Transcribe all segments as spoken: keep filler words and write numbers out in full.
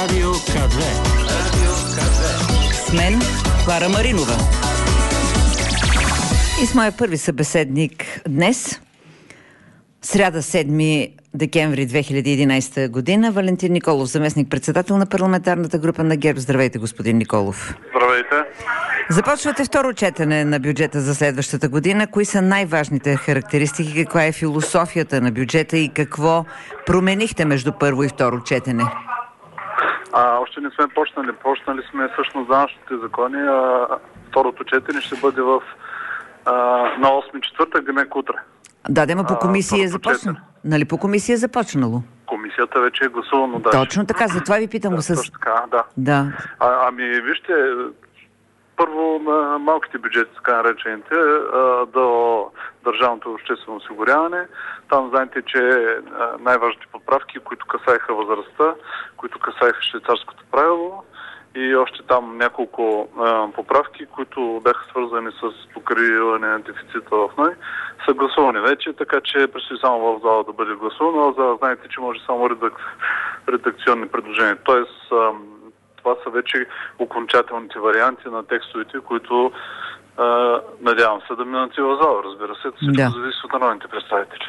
Радио К две. Радио К две. С мен Клара Маринова. И с моя първи събеседник днес, сряда седми декември две хиляди и единадесета година, Валентин Николов, заместник-председател на парламентарната група на ГЕРБ. Здравейте, господин Николов. Здравейте. Започвате второ четене на бюджета за следващата година. Кои са най-важните характеристики, каква е философията на бюджета и какво променихте между първо и второ четене? А, още не сме почнали. Почнали сме всъщност данъчните закони. А, второто четене ще бъде в а, на осми четвъртък, демек утре. Да, дема по комисия е започнало. Нали по комисия е започнало? Комисията вече е гласувано. Да. Точно така, затова ви питам го да, с... Точно така, да. да. А, ами, вижте, първо на малките бюджети, така наречените, до държавното обществено осигуряване. Там знаете, че най-важните поправки, които касаеха възрастта, които касаеха швейцарското правило и още там няколко а, поправки, които бяха свързани с покриване на дефицита в НОИ, са гласувани вече, така че предстои само в зала да бъде гласувано, а за знаете, че може само редак... редакционни предложения. Тоест, а, това са вече окончателните варианти на текстовете, които а, надявам се да минат и в зала, разбира се. Всичко да. зависи от народните представители.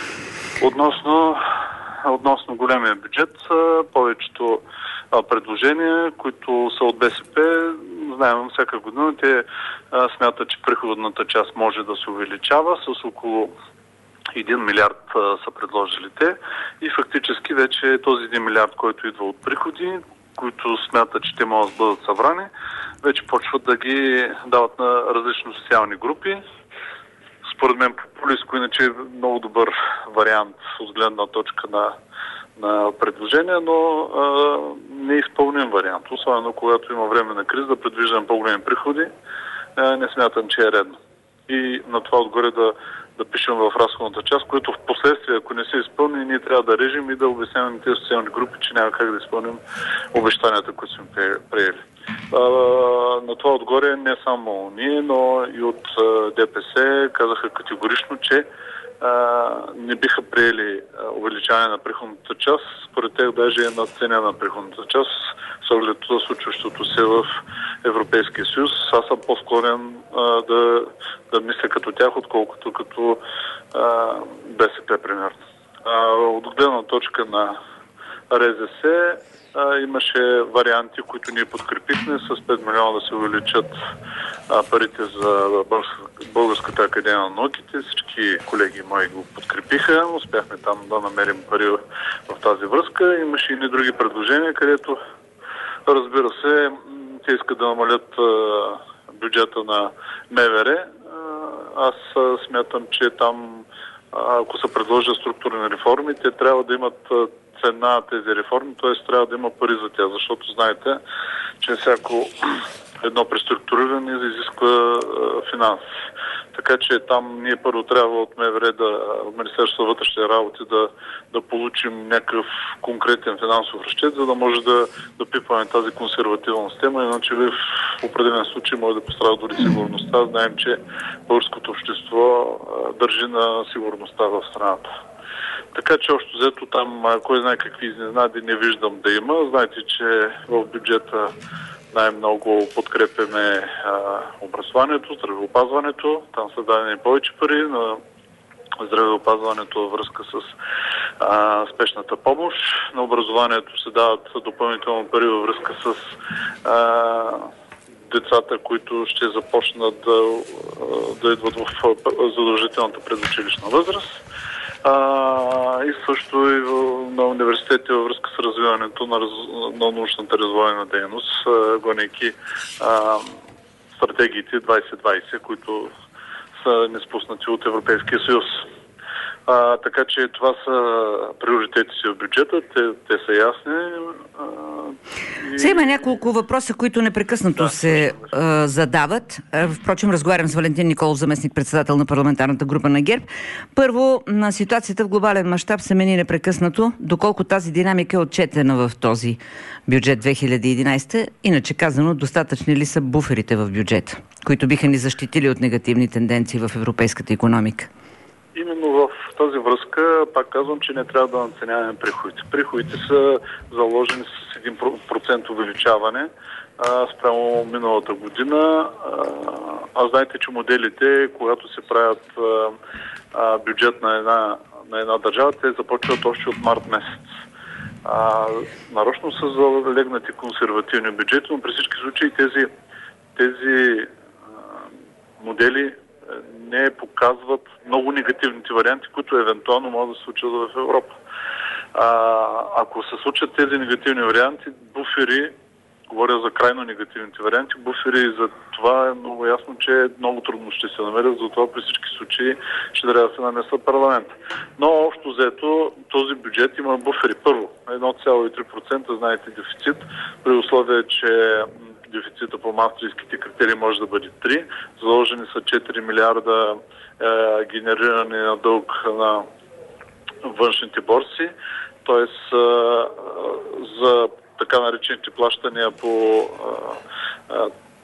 Относно, относно големия бюджет, повечето а, предложения, които са от БСП, знаем всяка година, те а, смятат, че приходната част може да се увеличава с около един милиард а, са предложили те и фактически вече този един милиард, който идва от приходи, които смятат, че те могат да бъдат събрани, вече почват да ги дават на различни социални групи. Според мен популистко, иначе е много добър вариант от гледна точка на, на предложение, но а, не е изпълнен вариант. Особено когато има време на криза да предвиждам по-големи приходи, а, не смятам, че е редно. И на това отгоре да, да пишем в разходната част, което в последствие, ако не се изпълни, ние трябва да режем и да обясняваме тези социални групи, че няма как да изпълним обещанията, които сме приели. А, на това отгоре не само ние, но и от ДПС казаха категорично, че а, не биха приели увеличаване на приходната част. Според тях даже е надценена приходната част с оглед на случващото се в Европейския съюз. Аз съм по-склонен а, да, да мисля като тях, отколкото като а, БСП, примерно. А, от гледна точка на РЗС а, имаше варианти, които ние подкрепихме с пет милиона да се увеличат а, парите за Българската академия на науките. Всички колеги мои го подкрепиха. Успяхме там да намерим пари в, в тази връзка. Имаше и не други предложения, където, разбира се, те искат да намалят а, бюджета на МВР. А, аз а, смятам, че там, а, ако се предложат структурни реформи, те трябва да имат а, цена на тези реформи, т.е. трябва да има пари за тях, защото знаете, че всяко едно преструктуриране изисква а, финанси. Така че там ние първо трябва от МВР, да, от Министерството на вътрешните работи да, да получим някакъв конкретен финансов разчет, за да може да, да пипаме тази консервативна система, иначе в определен случай може да пострада дори сигурността. Знаем, че българското общество а, държи на сигурността в страната. Така че още взето там, кой знае какви изненади не виждам да има. Знаете, че в бюджета най-много подкрепяме а, образованието, здравеопазването. Там са дадени повече пари на здравеопазването във връзка с а, спешната помощ. На образованието се дават допълнително пари във връзка с а, децата, които ще започнат да, да идват в задължителната предучилищна възраст. А, и също и в, на университети във връзка с развиването на, раз, на научната развойна дейност, гонейки стратегиите двайсет двайсет, които са неспуснати от Европейския съюз. А, така че това са приоритетите в бюджета, те, те са ясни. А, и... Сега има няколко въпроса, които непрекъснато да, се а, задават. А, впрочем, разговарям с Валентин Николов, заместник-председател на парламентарната група на ГЕРБ. Първо, на ситуацията в глобален мащаб се мени непрекъснато, доколко тази динамика е отчетена в този бюджет две хиляди и единадесета. Иначе казано, достатъчни ли са буферите в бюджета, които биха ни защитили от негативни тенденции в европейската икономика? именно в тази връзка пак казвам, че не трябва да надценяваме приходите. Приходите са заложени с един процент увеличаване а, спрямо миналата година. А, а знаете, че моделите, когато се правят а, а, бюджет на една, на една държава, те започват още от март месец. А, нарочно са залегнати консервативни бюджети, но при всички случаи тези, тези а, модели не показват много негативните варианти, които евентуално могат да се случат в Европа. А, ако се случат тези негативни варианти, буфери, говоря за крайно негативните варианти, буфери за това е много ясно, че много трудно ще се намерят, затова при всички случаи ще трябва да се намесва парламент. Но общо взето този бюджет има буфери. Първо, едно цяло и три процента, знаете, дефицит, при условие, че дефицита по мастрихтските критерии може да бъде три. Заложени са четири милиарда е, генериране на дълг на външните борси. Тоест е, за така наречените плащания по е, е,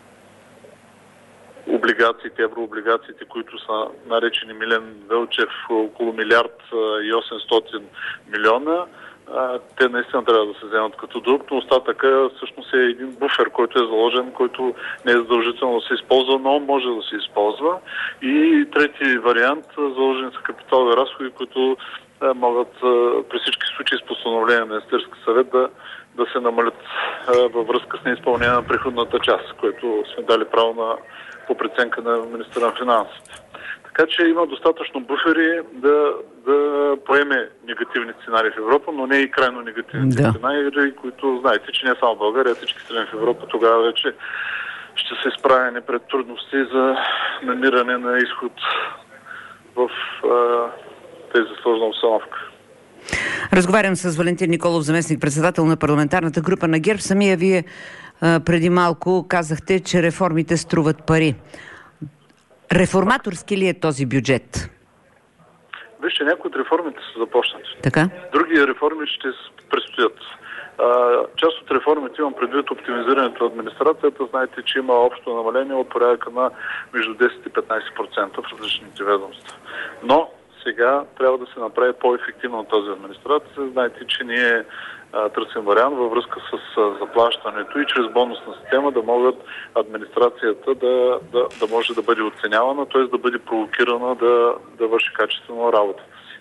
облигациите, еврооблигациите, които са наречени Милен Велчев, около милиард и осемстотин милиона. Те наистина трябва да се вземат като дълг, но остатъка всъщност е един буфер, който е заложен, който не е задължително да се използва, но може да се използва. И трети вариант, заложени са капиталови разходи, които могат при всички случаи с постановление на Министерски съвет да, да се намалят във връзка с неизпълнение на приходната част, което сме дали право на, по преценка на министъра на финансите. Така че има достатъчно буфери да, да поеме негативни сценарии в Европа, но не и крайно негативните да. сценарии, които знаете, че не само България, а всички страни в Европа тогава вече ще се изправени пред трудности за намиране на изход в а, тези сложна обстановка. Разговарям с Валентин Николов, заместник-председател на парламентарната група на ГЕРБ. Самия вие а, преди малко казахте, че реформите струват пари. Реформаторски ли е този бюджет? Вижте, някои от реформите са започнати. Така? Други реформи ще предстоят. Част от реформите имам предвид оптимизирането на администрацията. Знаете, че има общо намаление от порядъка на между десет и петнайсет процента в различните ведомства. Но сега трябва да се направи по-ефективна тази администрация. Знаете, че ние а, търсим вариант във връзка с а, заплащането и чрез бонусна система да могат администрацията да, да, да може да бъде оценявана, т.е. да бъде провокирана да, да върши качествено работата си.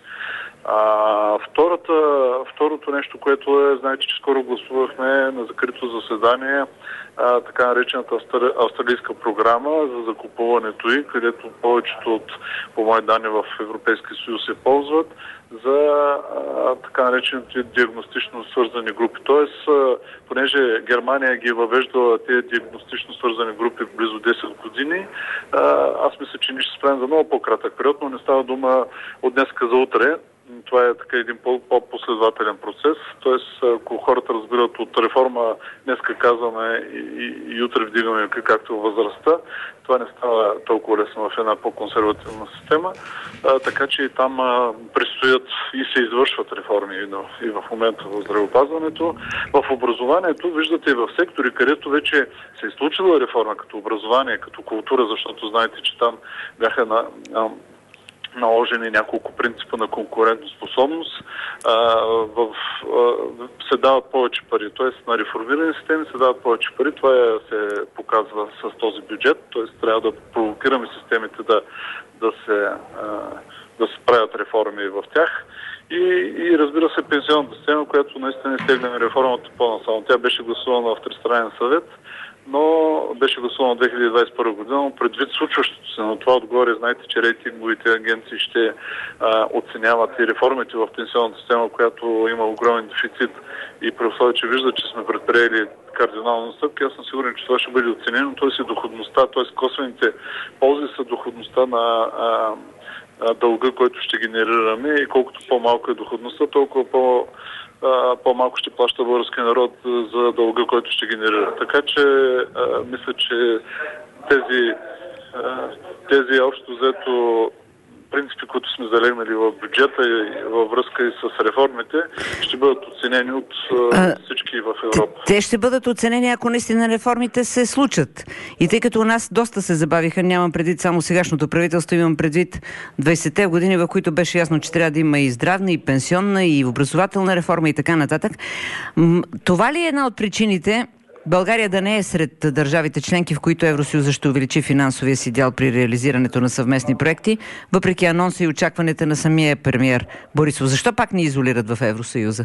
А, втората, второто нещо, което е, знаете, че скоро гласувахме на закрито заседание а, така наречената австр... австралийска програма за закупуването й, където повечето от, по мои данни, в Европейския съюз се ползват за а, така наречените диагностично свързани групи. Тоест, а, понеже Германия ги е въвеждала тези диагностично свързани групи близо десет години, а, аз мисля, че ние ще спрем за много по-кратък период, но не става дума от днеска за утре. Това е така един по-последователен процес. Тоест, ако хората разбират от реформа, днеска казваме и, и, и утре вдигаме както във възрастта, това не става толкова лесно в една по-консервативна система. А, така че там а, предстоят и се извършват реформи и, но, и в момента в здравеопазването. В образованието, виждате и в сектори, където вече се е случила реформа като образование, като култура, защото знаете, че там бяха на... на наложени няколко принципа на конкурентоспособност, а, в, а, се дават повече пари. Т.е. на реформирани системи се дават повече пари. Това е, се показва с този бюджет. Т.е. трябва да провокираме системите да, да, се, а, да се правят реформи в тях. И, и разбира се, пенсионната система, която наистина изтегляме реформата по-насално. Тя беше гласувана в Тристранен съвет, но беше гласувано две хиляди двадесет и първа година, но предвид случващото се. Но това отгоре, знаете, че рейтинговите агенции ще а, оценяват и реформите в пенсионната система, която има огромен дефицит и при условие, че виждат, че сме предприели кардинална стъпка, аз съм сигурен, че това ще бъде оценено. Т.е. и доходността, т.е. косвените ползи са доходността на а, а, дълга, който ще генерираме и колкото по-малко е доходността, толкова по- по-малко ще плаща българския народ за дълга, който ще генерира. Така че а, мисля, че тези, а, тези общо взето принципи, които сме залегнали в бюджета и във връзка и с реформите, ще бъдат оценени от а, всички в Европа. Те ще бъдат оценени, ако наистина реформите се случат. И тъй като у нас доста се забавиха, нямам предвид само сегашното правителство, имам предвид двайсетте години, в които беше ясно, че трябва да има и здравна, и пенсионна, и образователна реформа и така нататък. Това ли е една от причините България да не е сред държавите членки, в които Евросъюзът ще увеличи финансовия си дял при реализирането на съвместни проекти, въпреки анонса и очакването на самия премиер Борисов? Защо пак ни изолират в Евросъюза?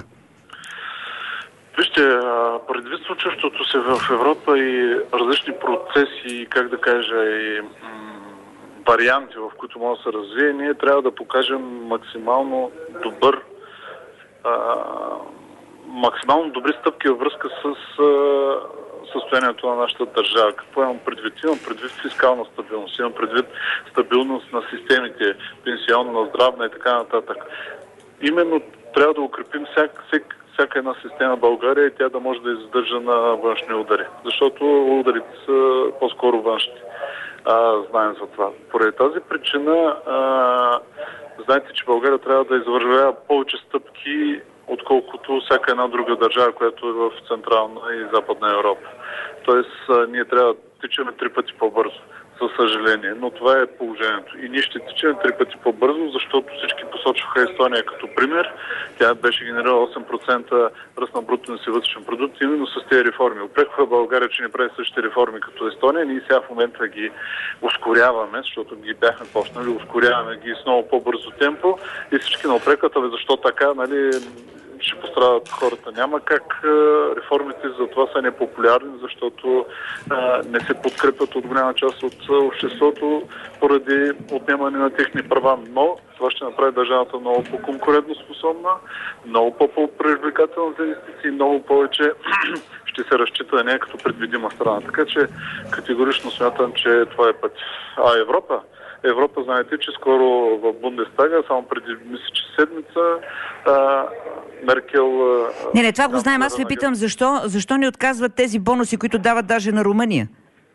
Вижте, предвид случващото се в Европа и различни процеси, как да кажа, и м- варианти, в които може да се развие, ние трябва да покажем максимално добър а, максимално добри стъпки във връзка с а, състоянието на нашата държава. Какво имам предвид? Имам предвид фискална стабилност, имам предвид стабилност на системите, пенсионна, здравна и така нататък. Именно трябва да укрепим всяк, всяк, всяка една система в България и тя да може да издържа на външни удари. Защото ударите са по-скоро външни. А, знаем за това. Поради тази причина а, знаете, че България трябва да извървява повече стъпки, отколкото всяка една друга държава, която е в Централна и Западна Европа. Тоест, а, ние трябва да тичаме три пъти по-бързо, за съжаление, но това е положението. И ние ще тичаме три пъти по-бързо, защото всички посочваха Естония като пример. Тя беше генерирала осем процента ръст на брутния си вътрешен продукт, именно с тези реформи. Упрекваха България, че не прави същите реформи като Естония. Ние сега в момента ги ускоряваме, защото ги бяхме почнали, ускоряваме ги с много по-бързо темпо и всички на упрекват, абе защо така, нали, ще пострадат хората. Няма как реформите за това са непопулярни, защото а, не се подкрепят от голяма част от обществото поради отнемане на техни права. Но това ще направи държавата много по-конкурентно способна, много по-привлекателна за инвестиции, много повече ще се разчита на нея като предвидима страна. Така че категорично смятам, че това е път. А Европа? Европа, знаете, че скоро в Бундестага, само преди, мисля, че седмица, а, Меркел... А, не, не, това го знаем. Аз ви питам, защо, защо ни отказват тези бонуси, които дават даже на Румъния?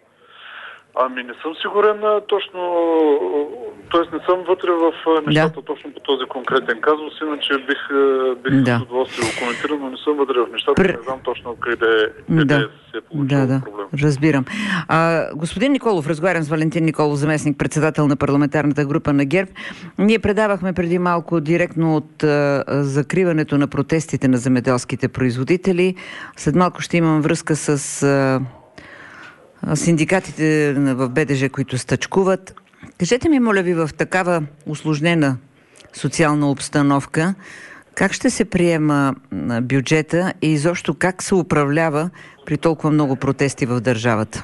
Ами не съм сигурен точно, т.е. не съм вътре в нещата да. Точно по този конкретен казус, иначе бих, бих да. с удоволствие го коментирал, но не съм вътре в нещата, Пр... не знам точно къде, къде да. се е получил да, да. проблем. Разбирам. А, господин Николов, разговарям с Валентин Николов, заместник председател на парламентарната група на ГЕРБ. Ние предавахме преди малко директно от а, закриването на протестите на земеделските производители. След малко ще имам връзка с... А, синдикатите в БДЖ, които стачкуват. Кажете ми, моля ви, в такава усложнена социална обстановка, как ще се приема бюджета и изобщо как се управлява при толкова много протести в държавата?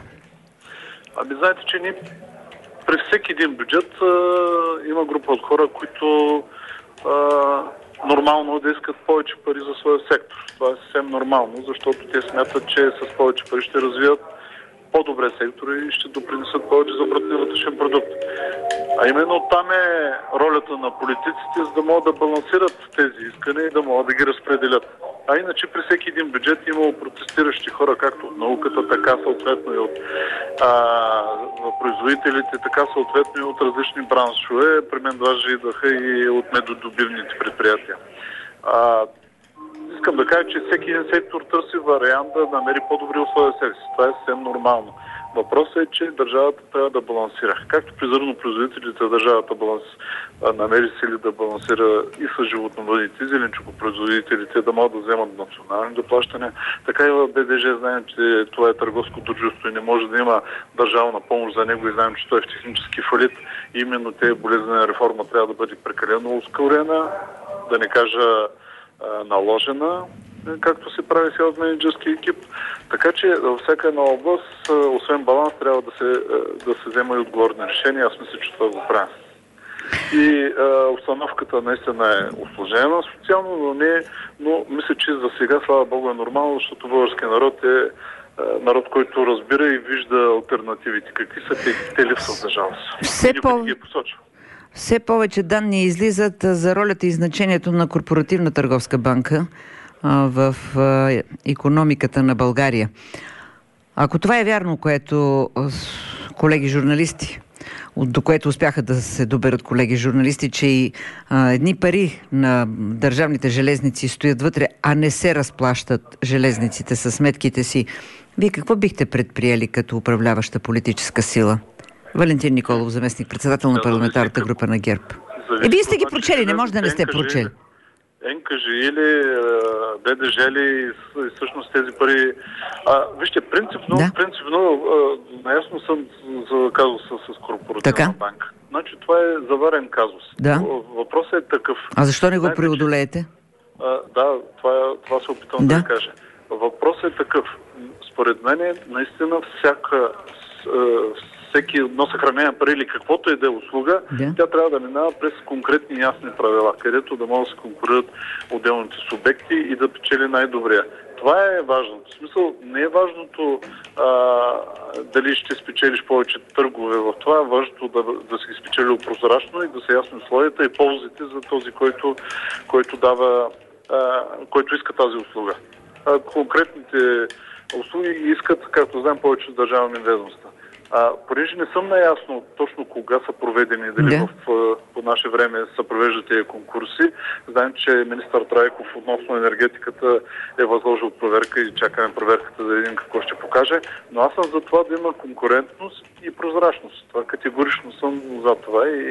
Ами знаете, че ние при всеки един бюджет а, има група от хора, които а, нормално да искат повече пари за своя сектор. Това е съвсем нормално, защото те смятат, че с повече пари ще развият по-добре сектори и ще допринесат повече за брутния вътрешен продукт. А именно там е ролята на политиците, за да могат да балансират тези искания и да могат да ги разпределят. А иначе при всеки един бюджет имало протестиращи хора, както от науката, така съответно и от а, производителите, така съответно и от различни браншове. При мен даже идваха и от медодобивните предприятия. А, Искам да кажа, че всеки един сектор търси вариант да намери по-добри условия за себе си. Това е съвсем нормално. Въпросът е, че държавата трябва да балансира. Както при зърнопроизводителите държавата баланс, намери сили да балансира и с животновъдите, и зеленчукопроизводителите да могат да вземат национални доплащания. Така и в БДЖ знаем, че това е търговско дружество и не може да има държавна помощ за него и знаем, че той е в технически фалит. И именно тези болезнена реформа трябва да бъде прекалено ускорена, да не кажа наложена, както се прави сега от менеджерски екип. Така че във всяка една област, освен баланс, трябва да се, да се взема и отговорни решения. Аз мисля, че това го правим. И а, обстановката наистина е усложнена социално, но не, но мисля, че за сега, слава Богу, е нормално, защото българския народ е а, народ, който разбира и вижда алтернативите. Какви са те, те липсват за жалост. Все по... ги посочва. Все повече данни излизат за ролята и значението на Корпоративна търговска банка а, в а, икономиката на България. Ако това е вярно, което, колеги журналисти, до което успяха да се доберат колеги журналисти, че и а, едни пари на държавните железници стоят вътре, а не се разплащат железниците със сметките си. Вие какво бихте предприели като управляваща политическа сила? Валентин Николов, заместник председател на парламентарната група на ГЕРБ. Е, вие сте ги прочели, не може да не сте прочели. ен ка жи или Б Д Ж или всъщност тези пари. А, вижте, принципно, да. принципно а, наясно съм за казуса с корпоративна така. банка. Значи това е заварен казус. Да. Въпросът е такъв. А защо не го преодолеете? А, да, това, това се опитвам да, да кажа. Въпросът е такъв. Според мен наистина всяка всеки едно съхранение на пари или каквото е да е услуга, да. тя трябва да минава през конкретни ясни правила, където да могат да се конкурират отделните субекти и да печели най-добрия. Това е важното. В смисъл, не е важното а, дали ще спечелиш повече търгове в това, е важното да, да се спечели прозрачно и да са ясни условията и ползите за този, който, който дава, а, който иска тази услуга. А, конкретните услуги искат, както знаем, повече държавни ведомства. А, понеже не съм наясно точно кога са проведени, дали да. в, по наше време са провеждат тези конкурси. Знаем, че министър Трайков относно енергетиката е възложил проверка и чакаме проверката да видим какво ще покаже. Но аз съм за това да има конкурентност и прозрачност. Това категорично съм за това и,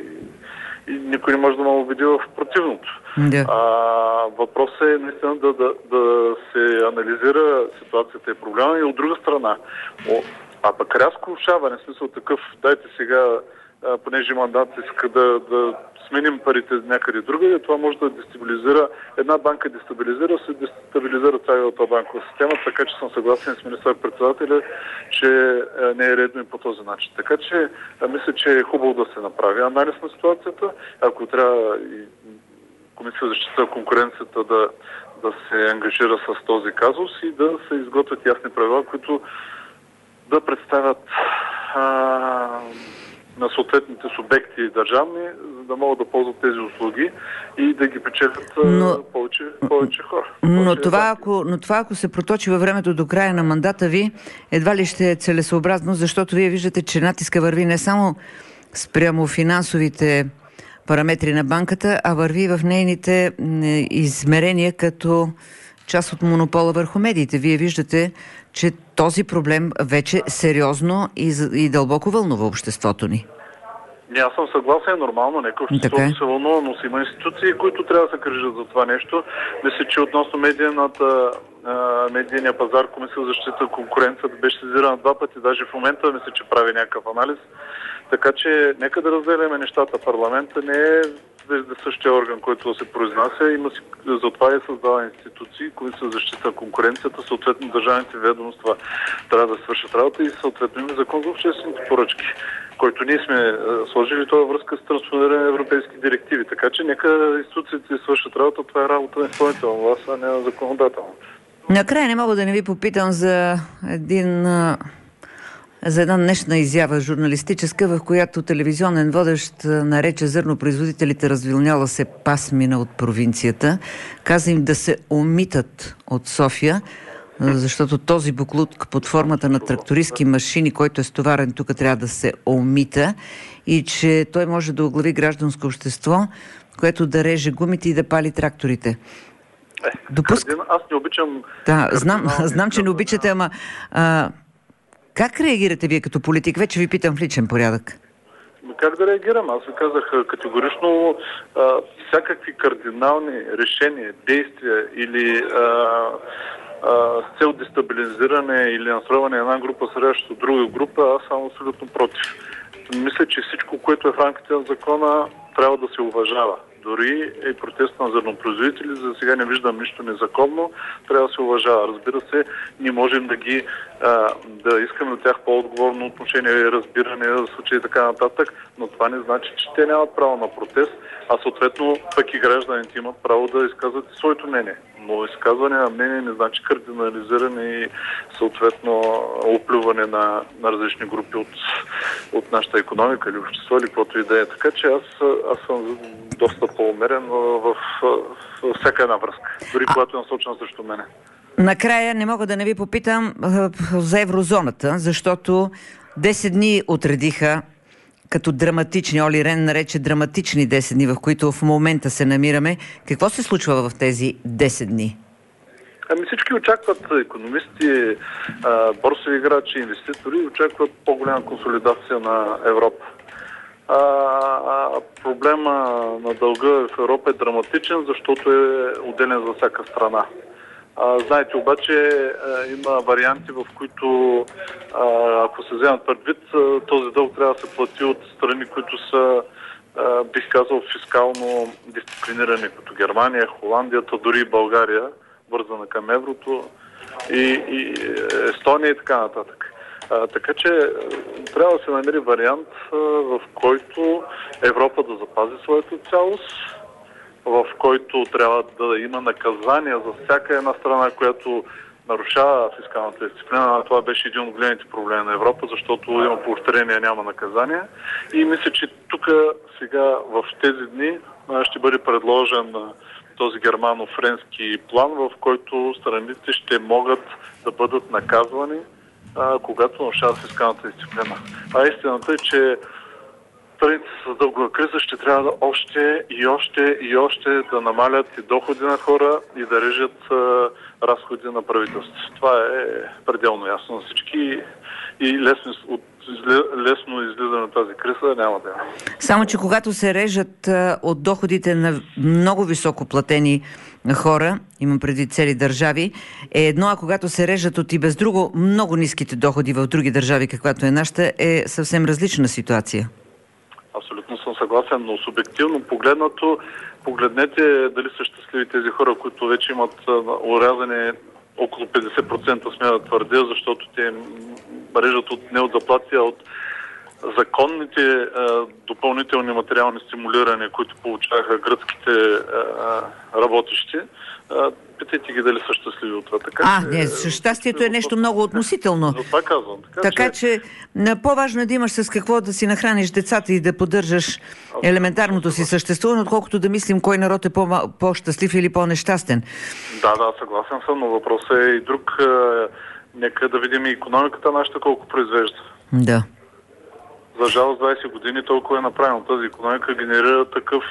и никой не може да ме убеди в противното. Да. А, въпросът е наистина да, да, да се анализира ситуацията и проблема и от друга страна. А пък рязко влушаване, в смисъл такъв, дайте сега, а, понеже мандат иска да, да сменим парите някъде друга, това може да дестабилизира, една банка дестабилизира, се дестабилизира цялата банкова система, така че съм съгласен с министър-председателя, че а, не е редно и по този начин. Така че а, мисля, че е хубаво да се направи анализ на ситуацията, ако трябва и Комисия за защита на конкуренцията да, да се ангажира с този казус и да се изготвят ясни правила, които да представят а, на съответните субекти държавни, за да могат да ползват тези услуги и да ги печелят но, повече, повече хора. Но, повече това, ако, но това, ако се проточи във времето до края на мандата ви, едва ли ще е целесообразно, защото вие виждате, че натиска върви не само спрямо финансовите параметри на банката, а върви в нейните измерения като част от монопола върху медиите. Вие виждате, че този проблем вече сериозно и, и дълбоко вълнува обществото ни. Не, аз съм съгласен, нормално, нека обществото се вълнува, но си има институции, които трябва да се грижат за това нещо. Мисля, че относно медийната, медийния пазар, Комисия за защита конкуренцията беше сезирана два пъти, даже в момента мисля, че прави някакъв анализ. Така че нека да разделяме нещата. Парламента не е същия орган, който да се произнася. Има си, затова е създава институции, които се защита конкуренцията, съответно държавните ведомства трябва да свършат работа и съответно има закон за обществените поръчки, който ние сме сложили това връзка с транспониране на европейски директиви. Така че нека институциите свършат работа, това е работа на изпълнителна власт, а не на законодателна. Накрая не мога да не ви попитам за един... за една днешна изява журналистическа, в която телевизионен водещ нарече зърнопроизводителите развилняла се пасмина от провинцията. Каза им да се омитат от София, защото този буклук под формата на трактористки машини, който е стоварен тук, трябва да се омита и че той може да оглави гражданско общество, което да реже гумите и да пали тракторите. Допуск... Аз не обичам... Да, знам, знам, че не обичате, ама... А... Как реагирате вие като политик? Вече ви питам в личен порядък. Как да реагирам? Аз ви казах категорично а, всякакви кардинални решения, действия или а, а, с цел дестабилизиране или настройване на една група срещу друга група, аз съм абсолютно против. Мисля, че всичко, което е в рамките на закона, трябва да се уважава. Дори и протест на зърнопроизводители, за сега не виждам нищо незаконно, трябва да се уважава. Разбира се, ние можем да ги а, да искаме от тях по-отговорно отношение, разбиране в случаи и така нататък, но това не значи, че те нямат право на протест, а съответно пък и гражданите имат право да изказват своето мнение. Но изказване на мнение не значи кардинализиране и съответно оплюване на, на различни групи от, от нашата икономика или общество или каквото и да е. Така че аз, аз съм доста по-умерен в, в, в всяка една връзка, дори а... когато е насочена срещу мене. Накрая не мога да не ви попитам за еврозоната, защото десет дни отредиха като драматични. Оли Рен нарече драматични десет дни, в които в момента се намираме. Какво се случва в тези десет дни? Ами всички очакват, икономисти, борсови играчи, инвеститори, очакват по-голяма консолидация на Европа. А, а, проблема на дълга в Европа е драматичен, защото е отделен за всяка страна. А, знаете, обаче а, има варианти, в които, а, ако се вземат предвид, този дълг трябва да се плати от страни, които са, а, бих казал, фискално дисциплинирани, като Германия, Холандията, дори и България, вързана към еврото, и, и Естония и така нататък. А, така че трябва да се намери вариант, а, в който Европа да запази своята цялост, в който трябва да има наказания за всяка една страна, която нарушава фискалната дисциплина. Това беше един от големите проблеми на Европа, защото има поощрение, няма наказания. И мисля, че тук сега в тези дни ще бъде предложен този германо-френски план, в който страните ще могат да бъдат наказвани, а, когато нарушават фискалната дисциплина. А истината е, че страните с дългова криза ще трябва да още и още и още да намалят и доходи на хора и да режат а, разходи на правителството. Това е пределно ясно на всички и лесно, от, лесно излизане на тази криза няма да има. Само, че когато се режат а, от доходите на много високо платени хора, имам предвид цели държави, е едно, а когато се режат от и без друго много ниските доходи в други държави, каквато е нашата, е съвсем различна ситуация. Абсолютно съм съгласен, но субективно погледнато, погледнете дали са щастливи тези хора, които вече имат урязане около петдесет процента, смея да твърдя, защото те режат от, не от заплати, а от законните а, допълнителни материални стимулирания, които получаваха гръцките а, работещи. А, питайте ги дали са щастливи от това. Така, а, че, не, щастието е нещо много относително. За това казвам. Така, така че, че по-важно е да имаш с какво да си нахраниш децата и да поддържаш елементарното си съществуване, отколкото да мислим кой народ е по-щастлив или по-нещастен. Да, да, съгласен съм, но въпросът е и друг. Нека да видим и икономиката нашата колко произвежда. Да. За жалост двайсет години толкова е направено. Тази икономика генерира такъв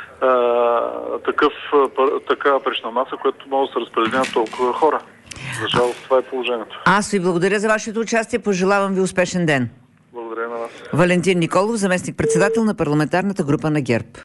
а, такъв, такава пречна маса, която може да се разпределя на толкова хора. За жалост това е положението. Аз ви благодаря за вашето участие. Пожелавам ви успешен ден. Благодаря на вас. Валентин Николов, заместник-председател на парламентарната група на ГЕРБ.